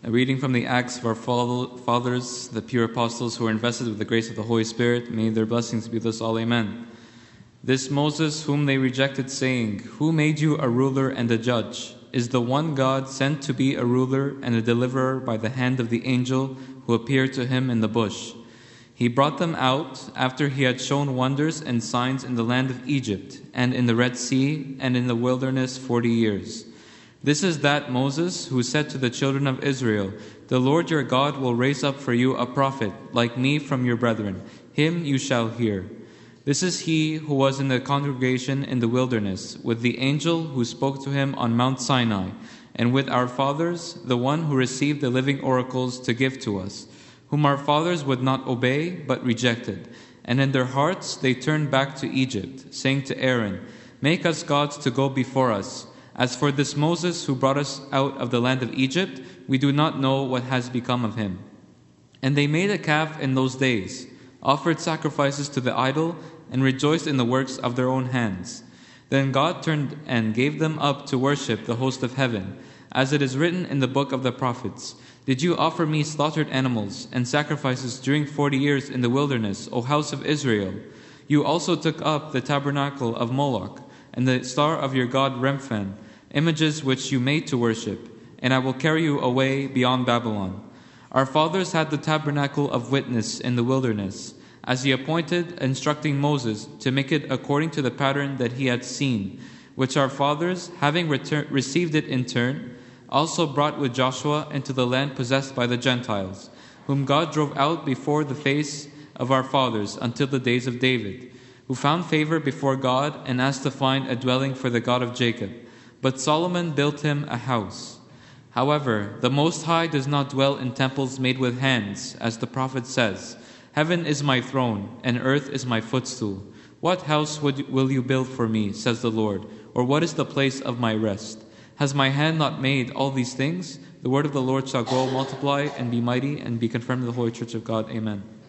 A reading from the Acts of our fathers, the pure apostles who are invested with the grace of the Holy Spirit. May their blessings be with us all. Amen. This Moses, whom they rejected, saying, "Who made you a ruler and a judge?" is the one God sent to be a ruler and a deliverer by the hand of the angel who appeared to him in the bush. He brought them out after he had shown wonders and signs in the land of Egypt and in the Red Sea and in the wilderness 40 years. This is that Moses who said to the children of Israel, "The Lord your God will raise up for you a prophet like me from your brethren. Him you shall hear." This is he who was in the congregation in the wilderness, with the angel who spoke to him on Mount Sinai, and with our fathers, the one who received the living oracles to give to us, whom our fathers would not obey, but rejected. And in their hearts they turned back to Egypt, saying to Aaron, "Make us gods to go before us. As for this Moses who brought us out of the land of Egypt, we do not know what has become of him." And they made a calf in those days, offered sacrifices to the idol, and rejoiced in the works of their own hands. Then God turned and gave them up to worship the host of heaven, as it is written in the book of the prophets, "Did you offer me slaughtered animals and sacrifices during 40 years in the wilderness, O house of Israel? You also took up the tabernacle of Moloch and the star of your god Remphan, images which you made to worship, and I will carry you away beyond Babylon." Our fathers had the tabernacle of witness in the wilderness, as he appointed, instructing Moses to make it according to the pattern that he had seen, which our fathers, having received it in turn, also brought with Joshua into the land possessed by the Gentiles, whom God drove out before the face of our fathers until the days of David, who found favor before God and asked to find a dwelling for the God of Jacob. But Solomon built him a house. However, the Most High does not dwell in temples made with hands, as the prophet says, "Heaven is my throne, and earth is my footstool. What house will you build for me, says the Lord, or what is the place of my rest? Has my hand not made all these things? The word of the Lord shall grow, multiply, and be mighty, and be confirmed in the Holy Church of God." Amen.